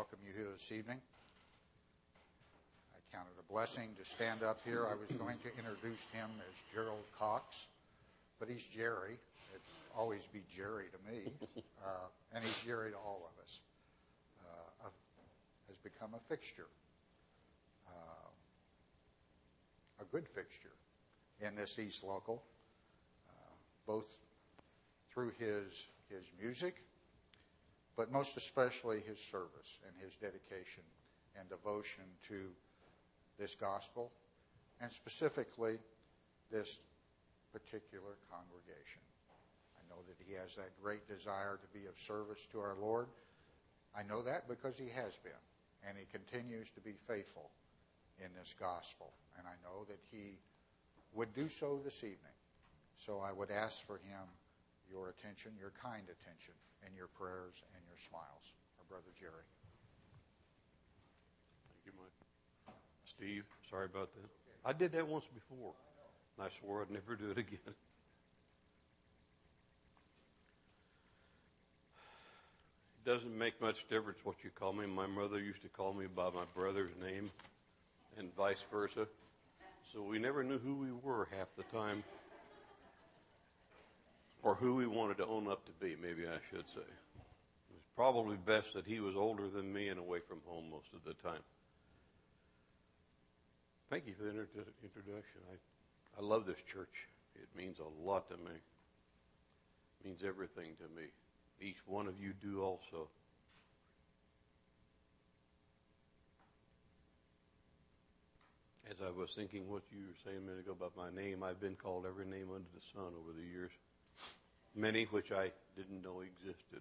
welcome you here this evening. I count it a blessing to stand up here. I was going to introduce him as Gerald Cox, but he's Jerry. It'd always be Jerry to me, and he's Jerry to all of us. Has become a fixture, a good fixture in this East Local, both through his music, but most especially his service and his dedication and devotion to this gospel, and specifically this particular congregation. I know that he has that great desire to be of service to our Lord. I know that because he has been, and he continues to be faithful in this gospel. And I know that he would do so this evening. So I would ask for him your attention, your kind attention, and your prayers and your smiles. Our brother Jerry. Thank you, Mike. Steve, sorry about that. I did that once before, and I swore I'd never do it again. It doesn't make much difference what you call me. My mother used to call me by my brother's name and vice versa. So we never knew who we were half the time, or who we wanted to own up to be, maybe I should say. It was probably best that he was older than me and away from home most of the time. Thank you for the introduction. I love this church. It means a lot to me. It means everything to me. Each one of you do also. As I was thinking what you were saying a minute ago about my name, I've been called every name under the sun over the years. Many which I didn't know existed.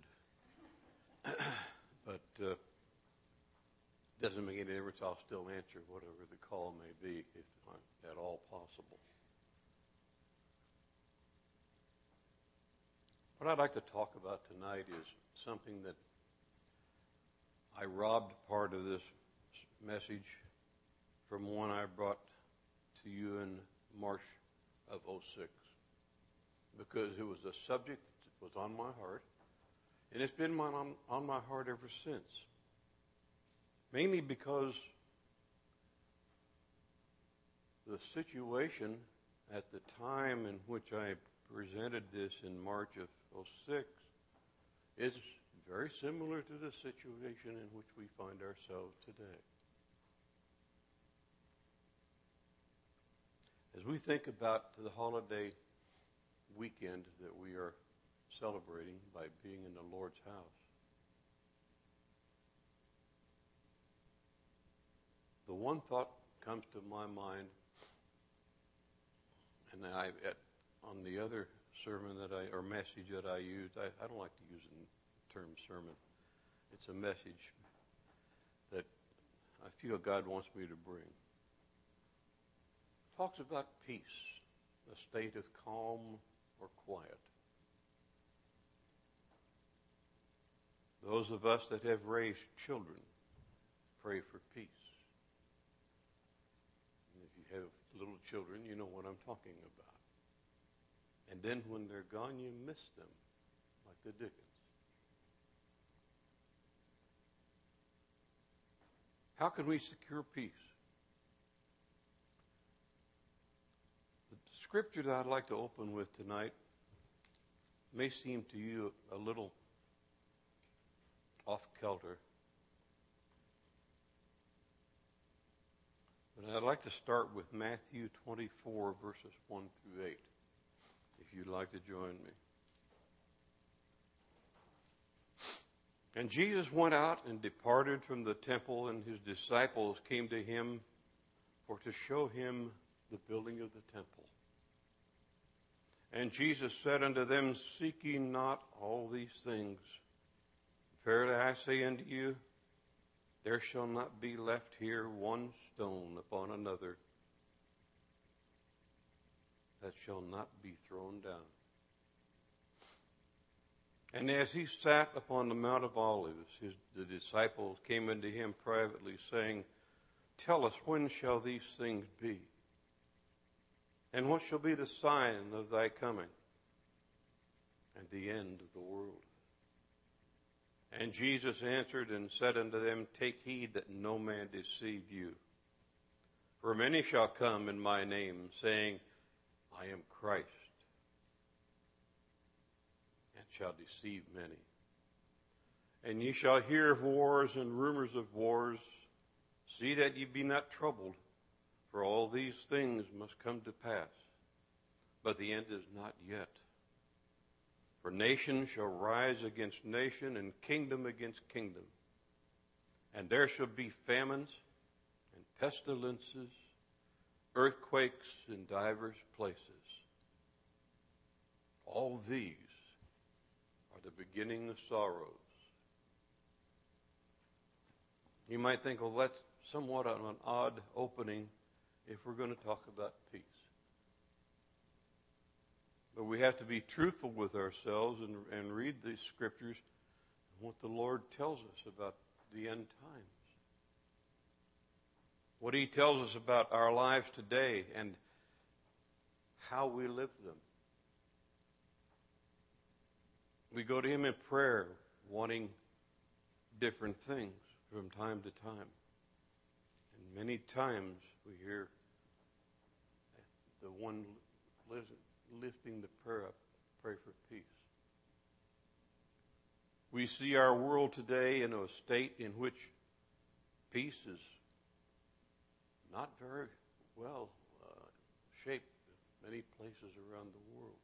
But doesn't make any difference. I'll still answer whatever the call may be, if at all possible. What I'd like to talk about tonight is something that I robbed part of this message from one I brought to you in March of 2006, because it was a subject that was on my heart, and it's been on my heart ever since. Mainly because the situation at the time in which I presented this in March of 2006 is very similar to the situation in which we find ourselves today. As we think about the holiday weekend that we are celebrating by being in the Lord's house, the one thought comes to my mind, and on the other sermon or message that I used, I don't like to use the term sermon. It's a message that I feel God wants me to bring. It talks about peace, a state of calm or quiet. Those of us that have raised children pray for peace. Have little children, you know what I'm talking about. And then when they're gone, you miss them, like the Dickens. How can we secure peace? The scripture that I'd like to open with tonight may seem to you a little off-kilter. But I'd like to start with Matthew 24, verses 1 through 8, if you'd like to join me. And Jesus went out and departed from the temple, and his disciples came to him for to show him the building of the temple. And Jesus said unto them, Seek ye not all these things? Verily I say unto you, there shall not be left here one stone upon another that shall not be thrown down. And as he sat upon the Mount of Olives, the disciples came unto him privately, saying, Tell us, when shall these things be? And what shall be the sign of thy coming and the end of the world? And Jesus answered and said unto them, Take heed that no man deceive you. For many shall come in my name, saying, I am Christ, and shall deceive many. And ye shall hear of wars and rumors of wars. See that ye be not troubled, for all these things must come to pass. But the end is not yet. For nation shall rise against nation, and kingdom against kingdom. And there shall be famines and pestilences, earthquakes in divers places. All these are the beginning of sorrows. You might think, well, that's somewhat of an odd opening if we're going to talk about peace. But we have to be truthful with ourselves and read these scriptures and what the Lord tells us about the end times. What He tells us about our lives today and how we live them. We go to Him in prayer, wanting different things from time to time. And many times we hear the one lifting the prayer up, pray for peace. We see our world today in a state in which peace is not very well shaped in many places around the world.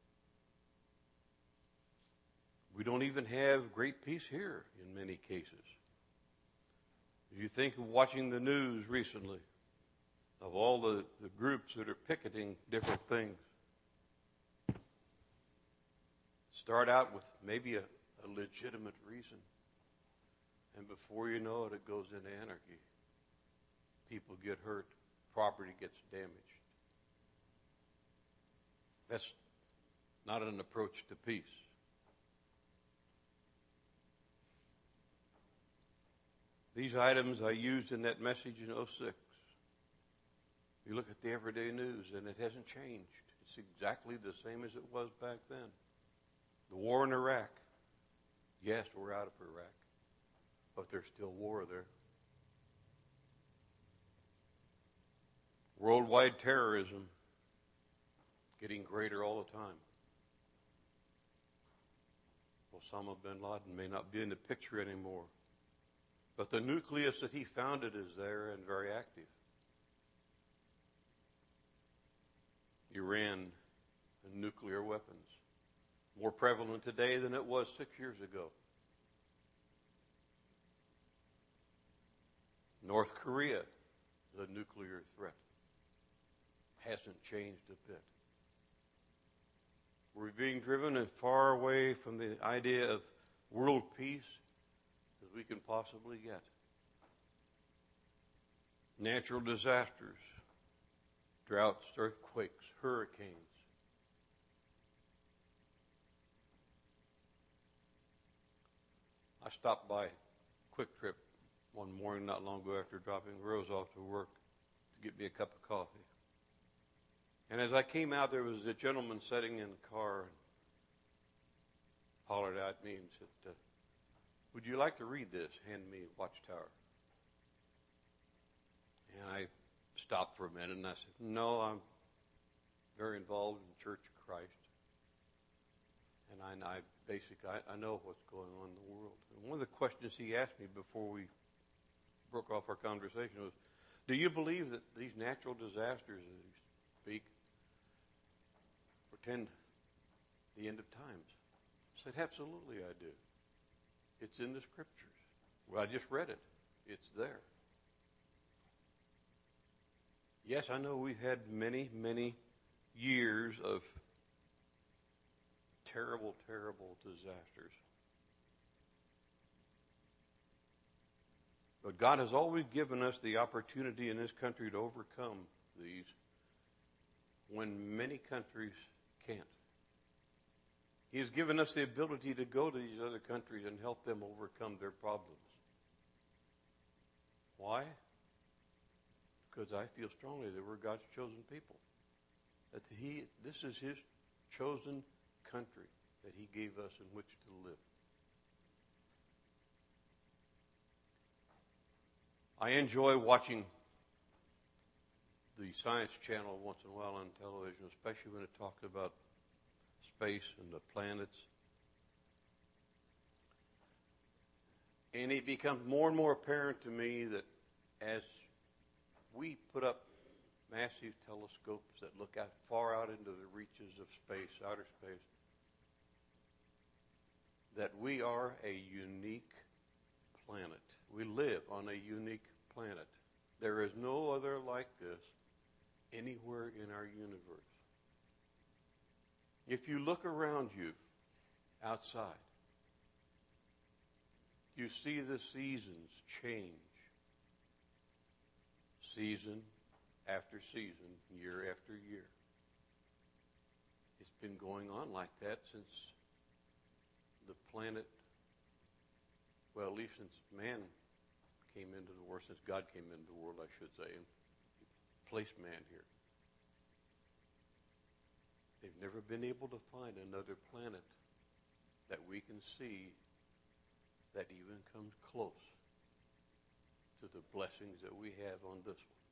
We don't even have great peace here in many cases. If you think of watching the news recently, of all the groups that are picketing different things, start out with maybe a legitimate reason, and before you know it, it goes into anarchy. People get hurt, property gets damaged. That's not an approach to peace. These items I used in that message in 2006. You look at the everyday news, and it hasn't changed. It's exactly the same as it was back then. The war in Iraq. Yes, we're out of Iraq, but there's still war there. Worldwide terrorism getting greater all the time. Osama bin Laden may not be in the picture anymore, but the nucleus that he founded is there and very active. Iran and nuclear weapons. More prevalent today than it was 6 years ago. North Korea, the nuclear threat, hasn't changed a bit. We're being driven as far away from the idea of world peace as we can possibly get. Natural disasters, droughts, earthquakes, hurricanes. I stopped by Quick Trip one morning not long ago after dropping Rose off to work to get me a cup of coffee. And as I came out, there was a gentleman sitting in the car and hollered at me and said, would you like to read this? Hand me Watchtower. And I stopped for a minute and I said, no, I'm very involved in the Church of Christ. And I know what's going on in the world. And one of the questions he asked me before we broke off our conversation was, do you believe that these natural disasters, as you speak, portend the end of times? I said, absolutely I do. It's in the Scriptures. Well, I just read it. It's there. Yes, I know we've had many, many years of terrible, terrible disasters. But God has always given us the opportunity in this country to overcome these when many countries can't. He has given us the ability to go to these other countries and help them overcome their problems. Why? Because I feel strongly that we're God's chosen people. That this is His chosen country that He gave us in which to live. I enjoy watching the Science Channel once in a while on television, especially when it talks about space and the planets. And it becomes more and more apparent to me that as we put up massive telescopes that look out far out into the reaches of space, outer space, that we are a unique planet. We live on a unique planet. There is no other like this anywhere in our universe. If you look around you outside, you see the seasons change. Season after season, year after year. It's been going on like that since the planet, well, at least since man came into the world, since God came into the world, I should say, and placed man here. They've never been able to find another planet that we can see that even comes close to the blessings that we have on this one.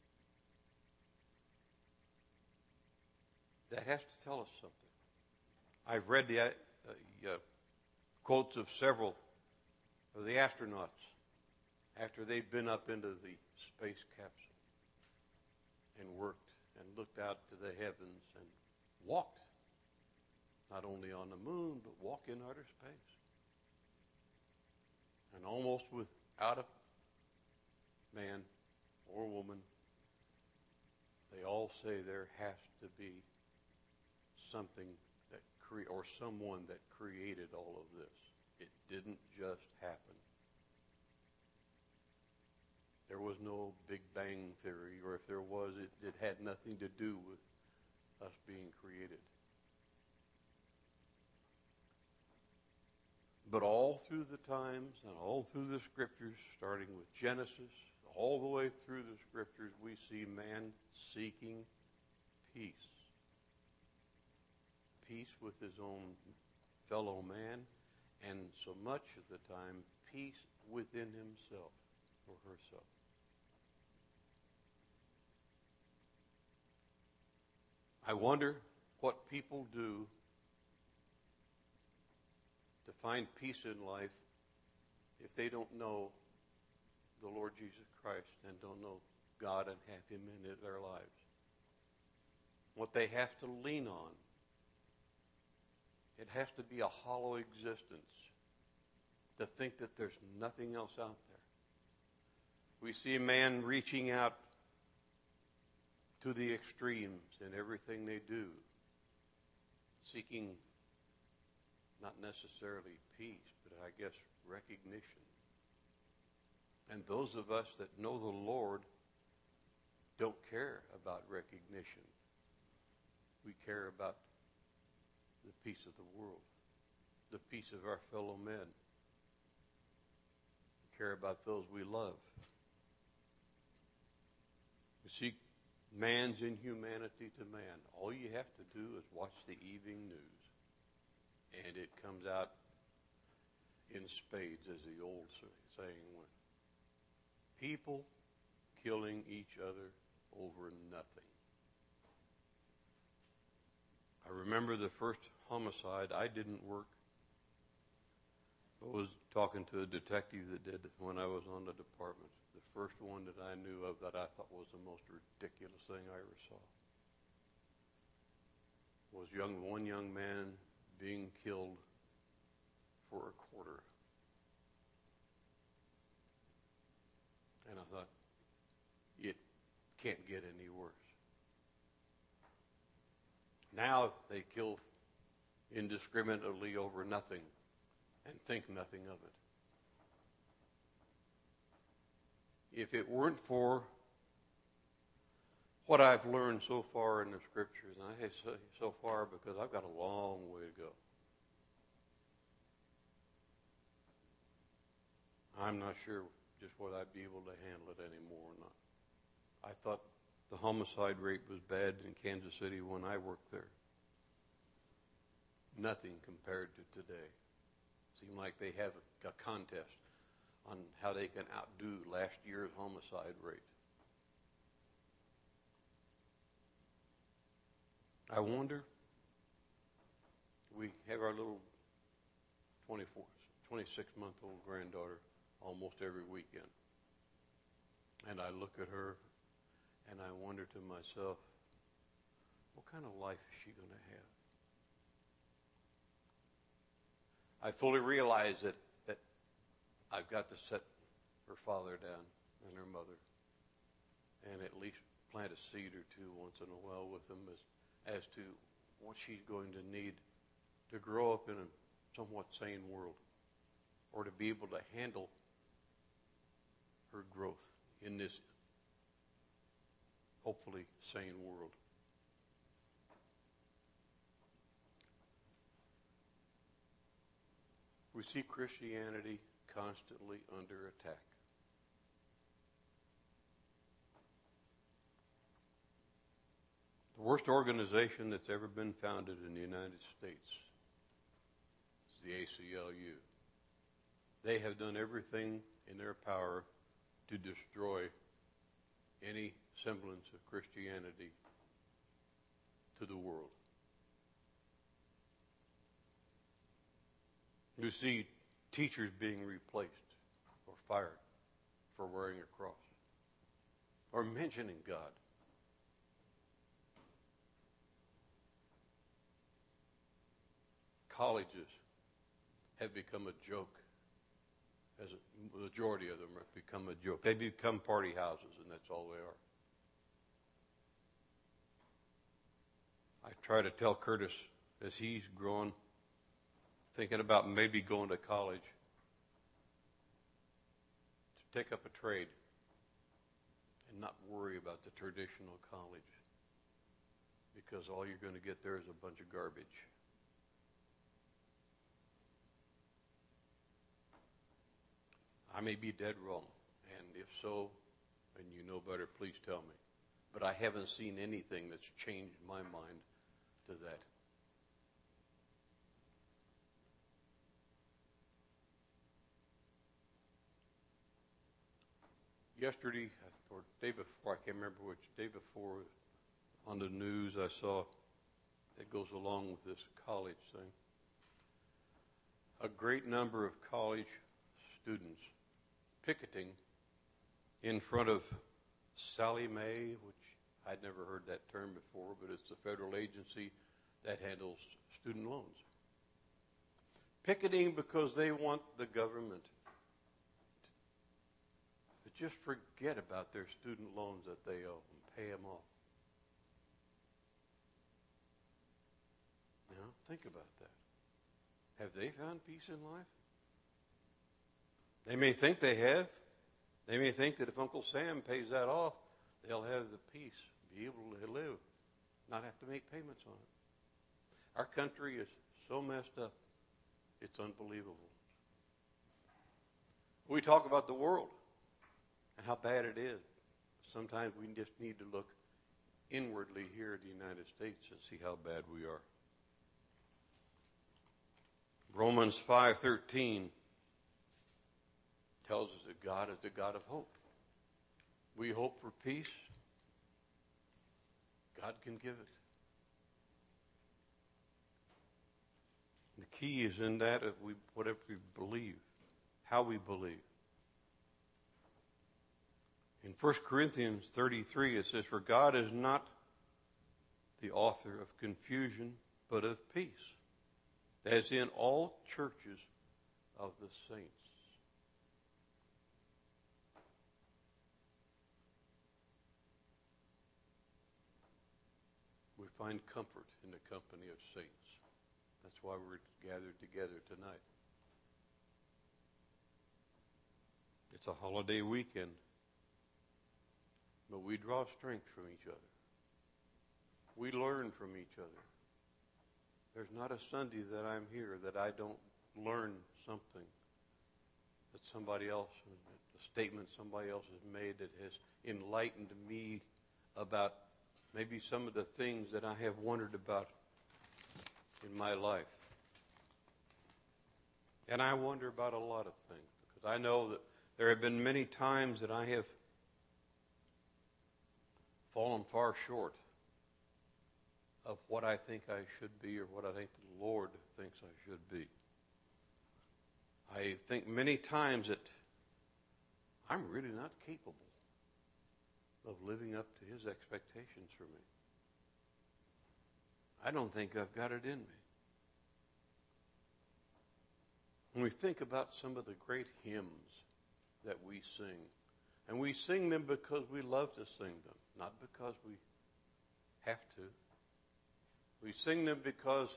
That has to tell us something. I've read the quotes of several of the astronauts after they'd been up into the space capsule and worked and looked out to the heavens and walked, not only on the moon, but walked in outer space. And almost without a man or woman, they all say there has to be something that or someone that created all of this. It didn't just happen. There was no Big Bang Theory, or if there was, it had nothing to do with us being created. But all through the times and all through the Scriptures, starting with Genesis, all the way through the Scriptures, we see man seeking peace. Peace with his own fellow man, and so much of the time, peace within himself or herself. I wonder what people do to find peace in life if they don't know the Lord Jesus Christ and don't know God and have Him in their lives. What they have to lean on. It has to be a hollow existence to think that there's nothing else out there. We see a man reaching out to the extremes in everything they do, seeking not necessarily peace, but I guess recognition. And those of us that know the Lord don't care about recognition. We care about the peace of the world, the peace of our fellow men. We care about those we love. We seek man's inhumanity to man. All you have to do is watch the evening news, and it comes out in spades, as the old saying went. People killing each other over nothing. I remember the first homicide. I didn't work. I was talking to a detective that did when I was on the department. The first one that I knew of that I thought was the most ridiculous thing I ever saw was one young man being killed for a quarter. And I thought, it can't get any worse. Now they kill indiscriminately over nothing and think nothing of it. If it weren't for what I've learned so far in the Scriptures, and I say so far because I've got a long way to go, I'm not sure just whether I'd be able to handle it anymore or not. I thought the homicide rate was bad in Kansas City when I worked there. Nothing compared to today. Seemed like they have a contest on how they can outdo last year's homicide rate. I wonder, we have our little 26-month-old granddaughter almost every weekend. And I look at her and I wonder to myself, what kind of life is she going to have? I fully realize that I've got to set her father down and her mother and at least plant a seed or two once in a while with them as to what she's going to need to grow up in a somewhat sane world, or to be able to handle her growth in this hopefully sane world. We see Christianity constantly under attack. The worst organization that's ever been founded in the United States is the ACLU. They have done everything in their power to destroy any semblance of Christianity to the world. You see teachers being replaced or fired for wearing a cross or mentioning God. Colleges have become a joke. As a majority of them have become a joke. They become party houses, and that's all they are. I try to tell Curtis, as he's growing, thinking about maybe going to college, to take up a trade and not worry about the traditional college, because all you're going to get there is a bunch of garbage. I may be dead wrong, and if so, and you know better, please tell me. But I haven't seen anything that's changed my mind to that. Yesterday, or day before, I can't remember which, day before, on the news I saw that goes along with this college thing. A great number of college students picketing in front of Sallie Mae, which I'd never heard that term before, but it's the federal agency that handles student loans. Picketing because they want the government to just forget about their student loans that they owe and pay them off. Now, think about that. Have they found peace in life? They may think they have. They may think that if Uncle Sam pays that off, they'll have the peace, be able to live, not have to make payments on it. Our country is so messed up, it's unbelievable. We talk about the world and how bad it is. Sometimes we just need to look inwardly here in the United States and see how bad we are. Romans 5:13 tells us that God is the God of hope. We hope for peace. God can give it. The key is in that of whatever we believe, how we believe. In 1 Corinthians 33, it says, "For God is not the author of confusion, but of peace, as in all churches of the saints." We find comfort in the company of saints. That's why we're gathered together tonight. It's a holiday weekend, but we draw strength from each other. We learn from each other. There's not a Sunday that I'm here that I don't learn something that somebody else, a statement somebody else has made that has enlightened me about maybe some of the things that I have wondered about in my life. And I wonder about a lot of things, because I know that There have been many times that I have fallen far short of what I think I should be or what I think the Lord thinks I should be. I think many times that I'm really not capable of living up to His expectations for me. I don't think I've got it in me. When we think about some of the great hymns that we sing, and we sing them because we love to sing them, not because we have to. We sing them because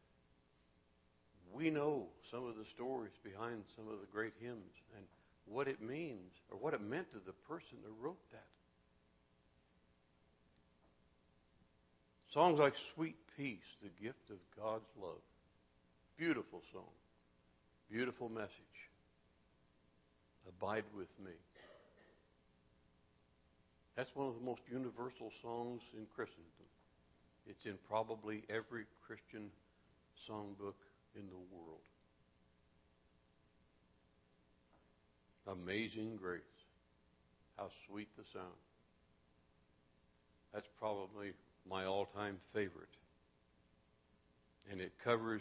we know some of the stories behind some of the great hymns and what it means or what it meant to the person that wrote that. Songs like Sweet Peace, the gift of God's love. Beautiful song. Beautiful message. Abide with me. That's one of the most universal songs in Christendom. It's in probably every Christian songbook in the world. Amazing Grace. How sweet the sound. That's probably my all-time favorite. And it covers,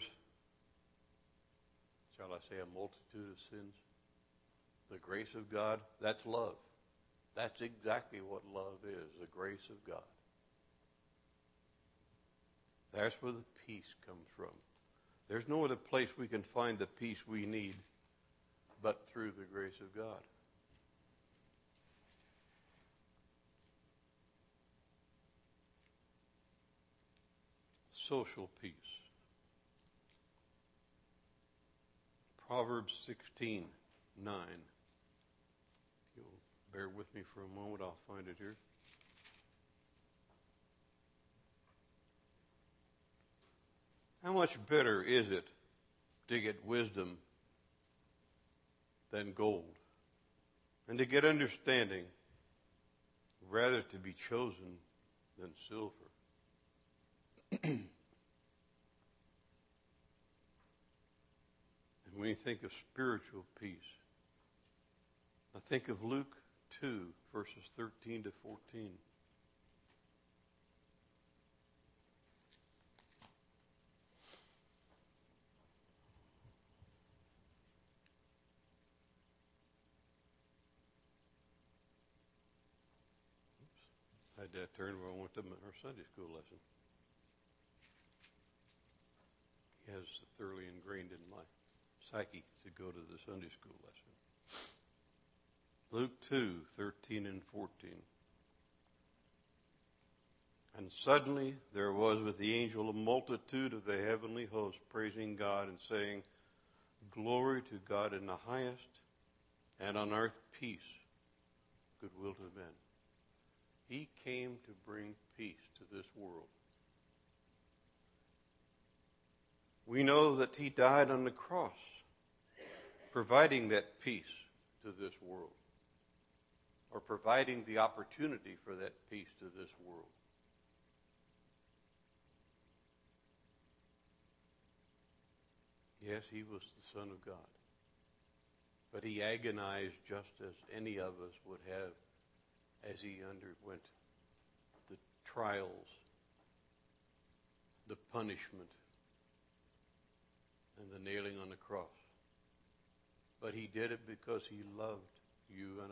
shall I say, a multitude of sins. The grace of God, that's love. That's exactly what love is, the grace of God. That's where the peace comes from. There's no other place we can find the peace we need but through the grace of God. Social peace. Proverbs 16:9. If you'll bear with me for a moment, I'll find it here. How much better is it to get wisdom than gold, and to get understanding rather to be chosen than silver? And when you think of spiritual peace, I think of Luke 2, verses 13 to 14. I had that turn where I went to our Sunday school lesson. He has thoroughly ingrained in my psyche to go to the Sunday school lesson. Luke 2, 13 and 14. And suddenly there was with the angel a multitude of the heavenly host praising God and saying, Glory to God in the highest, and on earth peace, goodwill to men. He came to bring peace to this world. We know that He died on the cross, providing that peace to this world, or providing the opportunity for that peace to this world. Yes, He was the Son of God, but He agonized just as any of us would have as He underwent the trials, the punishment, and the nailing on the cross. But He did it because He loved you and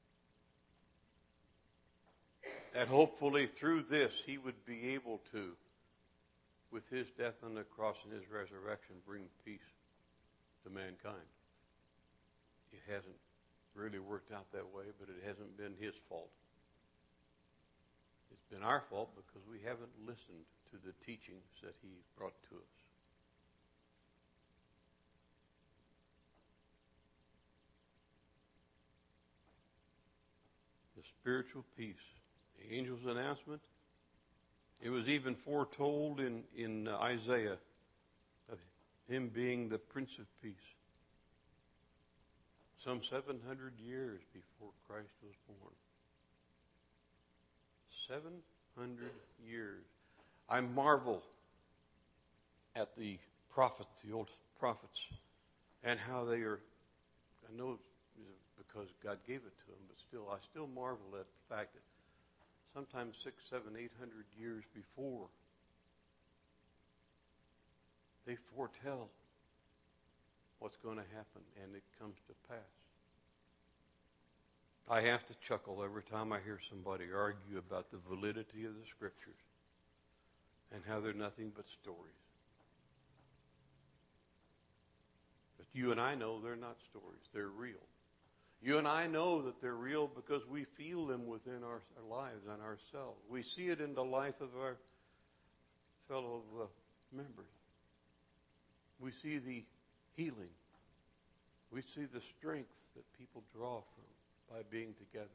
I. That hopefully through this He would be able to, with His death on the cross and His resurrection, bring peace to mankind. It hasn't really worked out that way, but it hasn't been His fault. It's been our fault because we haven't listened to the teachings that He brought to us. The spiritual peace, the angel's announcement, it was even foretold in Isaiah of Him being the Prince of Peace. Some 700 years before Christ was born. 700 years. I marvel at the prophets, the old prophets, and how they are, I know because God gave it to them. But still, I still marvel at the fact that sometimes 600, 700, 800 years before, they foretell what's going to happen, and it comes to pass. I have to chuckle every time I hear somebody argue about the validity of the Scriptures and how they're nothing but stories. But you and I know they're not stories. They're real. You and I know that they're real because we feel them within our lives and ourselves. We see it in the life of our fellow members. We see the healing. We see the strength that people draw from by being together.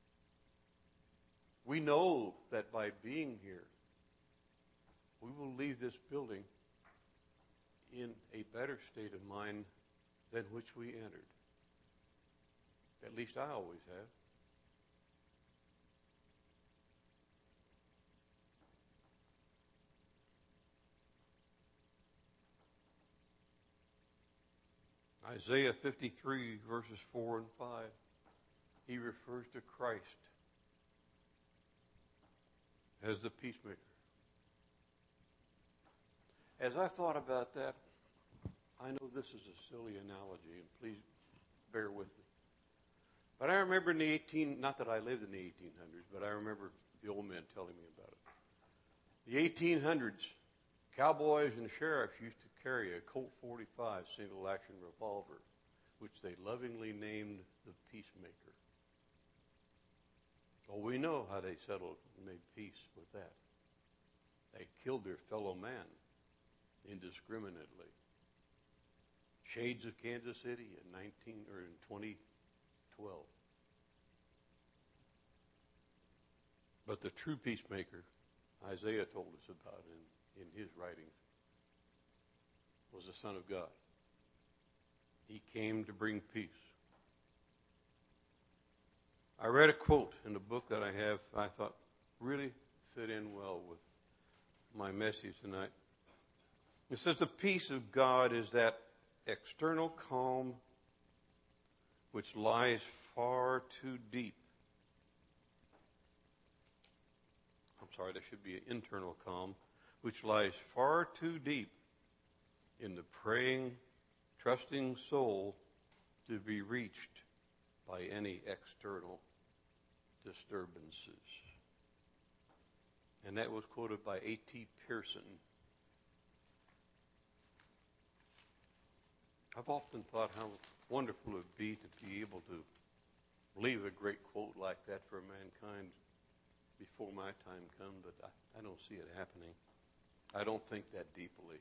We know that by being here, we will leave this building in a better state of mind than which we entered. At least I always have. Isaiah 53, verses 4 and 5, he refers to Christ as the peacemaker. As I thought about that, I know this is a silly analogy, and please bear with me. But I remember not that I lived in the 1800s, but I remember the old men telling me about it. The 1800s, cowboys and sheriffs used to carry a Colt 45 single-action revolver, which they lovingly named the Peacemaker. Well, we know how they settled and made peace with that. They killed their fellow man indiscriminately. Shades of Kansas City in 2012. But the true peacemaker, Isaiah told us about in his writings, was the Son of God. He came to bring peace. I read a quote in the book that I have, I thought really fit in well with my message tonight. It says, the peace of God is that external calm which lies far too deep. There should be an internal calm, which lies far too deep in the praying, trusting soul to be reached by any external disturbances. And that was quoted by A.T. Pierson. I've often thought how wonderful it would be to be able to leave a great quote like that for mankind before my time comes, but I don't see it happening. I don't think that deeply.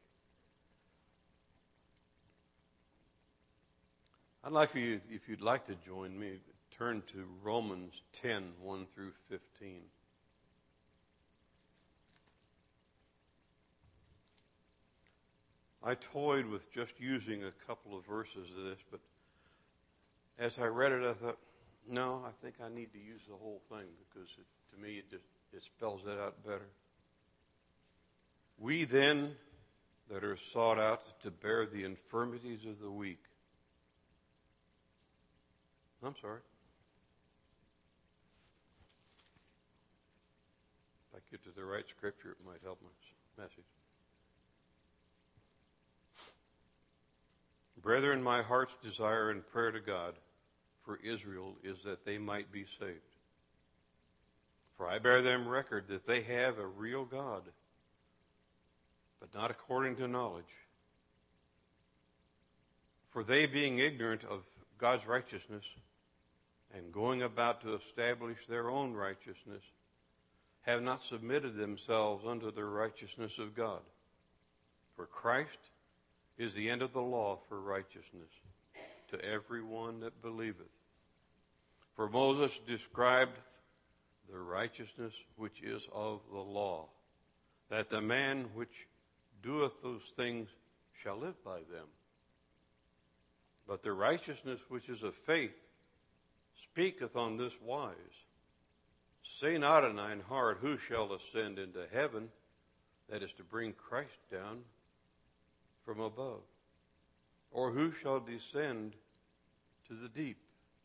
I'd like for you, if you'd like to join me, turn to Romans 10, 1 through 15. I toyed with just using a couple of verses of this, but as I read it, I thought, no, I think I need to use the whole thing because to me it spells it out better. We then that are sought out to bear the infirmities of the weak. I'm sorry. If I get to the right scripture, it might help my message. Brethren, my heart's desire and prayer to God for Israel is that they might be saved. For I bear them record that they have a real God, but not according to knowledge. For they, being ignorant of God's righteousness and going about to establish their own righteousness, have not submitted themselves unto the righteousness of God. For Christ is the end of the law for righteousness to every one that believeth. For Moses described the righteousness which is of the law, that the man which doeth those things shall live by them. But the righteousness which is of faith speaketh on this wise, say not in thine heart, who shall ascend into heaven, that is to bring Christ down from above, or who shall descend to the deep,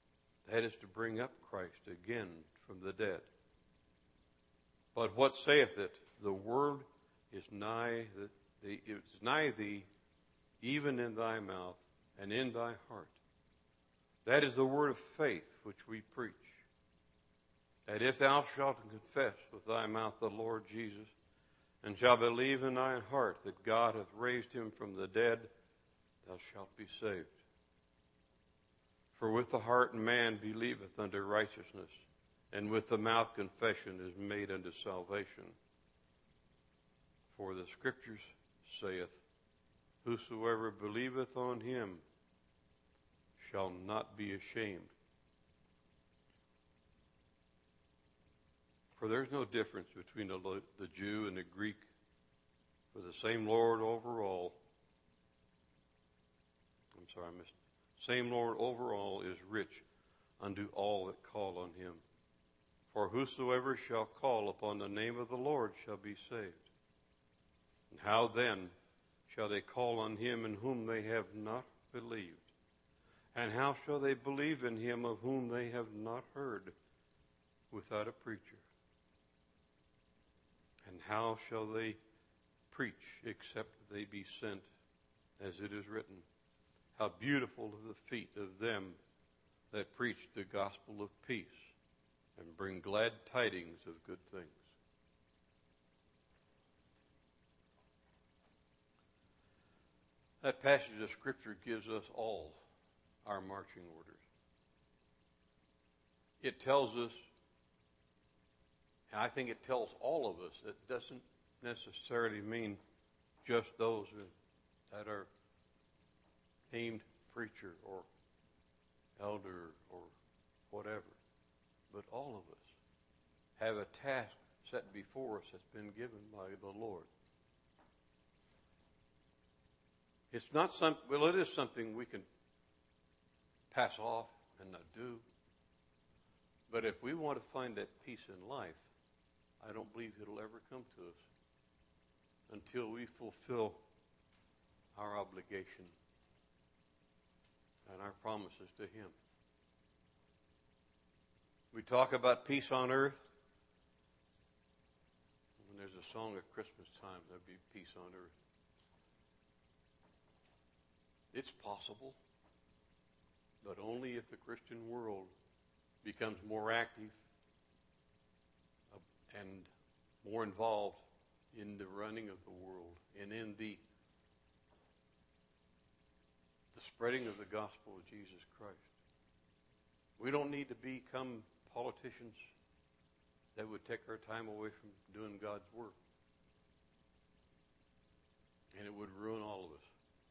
That is to bring up Christ again from the dead. But what saith it? The word is nigh thee, even in thy mouth and in thy heart. That is the word of faith which we preach. That if thou shalt confess with thy mouth the Lord Jesus, and shalt believe in thine heart that God hath raised him from the dead, thou shalt be saved. For with the heart man believeth unto righteousness, and with the mouth confession is made unto salvation. For the Scriptures saith, whosoever believeth on him shall not be ashamed. For there's no difference between the Jew and the Greek, for the same Lord over all. Same Lord over all is rich unto all that call on him. For whosoever shall call upon the name of the Lord shall be saved. And how then shall they call on him in whom they have not believed? And how shall they believe in him of whom they have not heard without a preacher? And how shall they preach except they be sent, as it is written? How beautiful are the feet of them that preach the gospel of peace and bring glad tidings of good things. That passage of Scripture gives us all our marching orders. It tells us, and I think it tells all of us, it doesn't necessarily mean just those that are named preacher or elder or whatever, but all of us have a task set before us that's been given by the Lord. It's not it is something we can pass off and not do. But if we want to find that peace in life, I don't believe it'll ever come to us until we fulfill our obligation and our promises to him. We talk about peace on earth. When there's a song at Christmas time, there'll be peace on earth. It's possible, but only if the Christian world becomes more active and more involved in the running of the world and in the spreading of the gospel of Jesus Christ. We don't need to become politicians that would take our time away from doing God's work. And it would ruin all of us.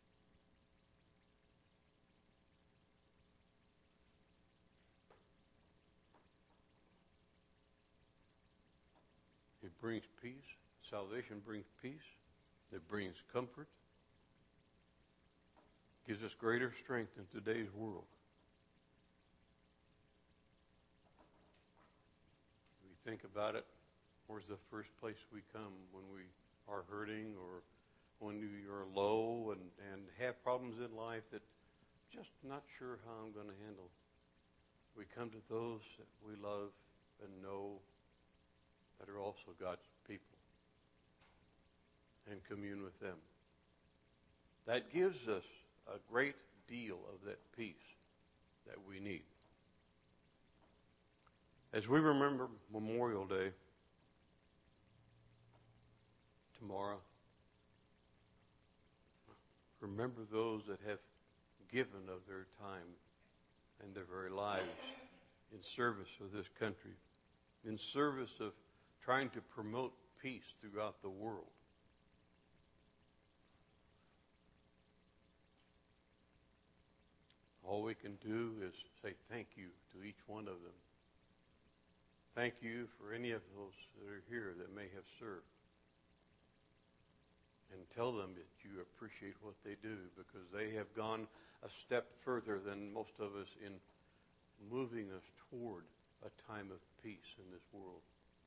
It brings peace. Salvation brings peace. It brings comfort. Gives us greater strength in today's world. We think about it. Where's the first place we come when we are hurting or when we are low and have problems in life that just not sure how I'm going to handle? We come to those that we love and know that are also God's people and commune with them. That gives us a great deal of that peace that we need. As we remember Memorial Day tomorrow, remember those that have given of their time and their very lives in service of this country, in service of trying to promote peace throughout the world. All we can do is say thank you to each one of them. Thank you for any of those that are here that may have served. And tell them that you appreciate what they do, because they have gone a step further than most of us in moving us toward a time of peace in this world.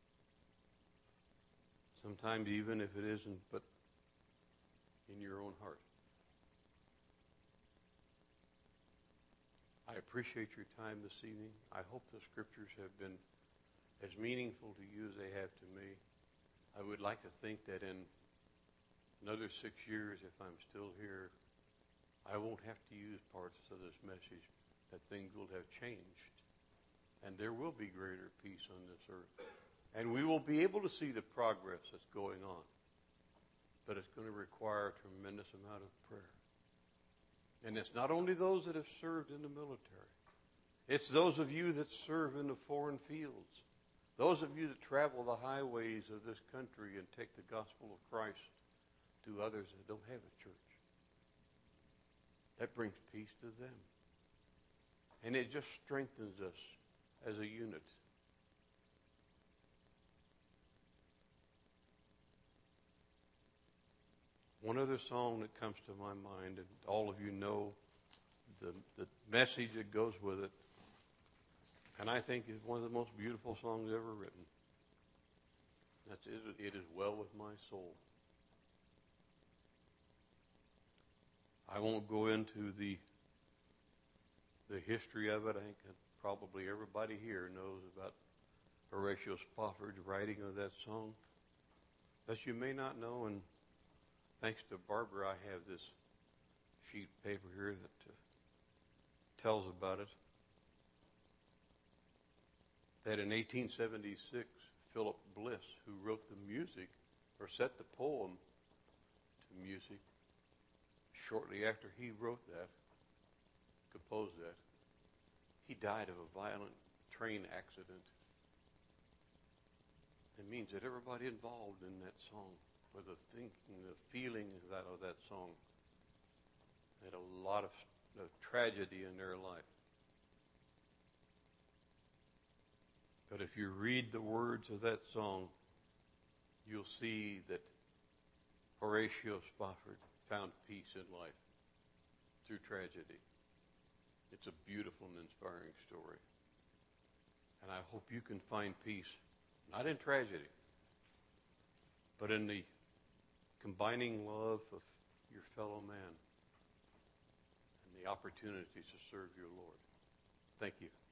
Sometimes even if it isn't but in your own heart. I appreciate your time this evening. I hope the scriptures have been as meaningful to you as they have to me. I would like to think that in another 6 years, if I'm still here, I won't have to use parts of this message, that things will have changed. And there will be greater peace on this earth. And we will be able to see the progress that's going on. But it's going to require a tremendous amount of prayer. And it's not only those that have served in the military. It's those of you that serve in the foreign fields. Those of you that travel the highways of this country and take the gospel of Christ to others that don't have a church. That brings peace to them. And it just strengthens us as a unit. One other song that comes to my mind, and all of you know the message that goes with it, and I think is one of the most beautiful songs ever written. That's It Is Well With My Soul. I won't go into the history of it. I think probably everybody here knows about Horatio Spafford's writing of that song. But you may not know, and thanks to Barbara, I have this sheet of paper here that tells about it. That in 1876, Philip Bliss, who wrote the music, or set the poem to music, shortly after he wrote that, composed that, he died of a violent train accident. It means that everybody involved in that song, for the thinking, the feeling of that song, had a lot of tragedy in their life. But if you read the words of that song, you'll see that Horatio Spafford found peace in life through tragedy. It's a beautiful and inspiring story. And I hope you can find peace, not in tragedy, but in the combining love of your fellow man and the opportunities to serve your Lord. Thank you.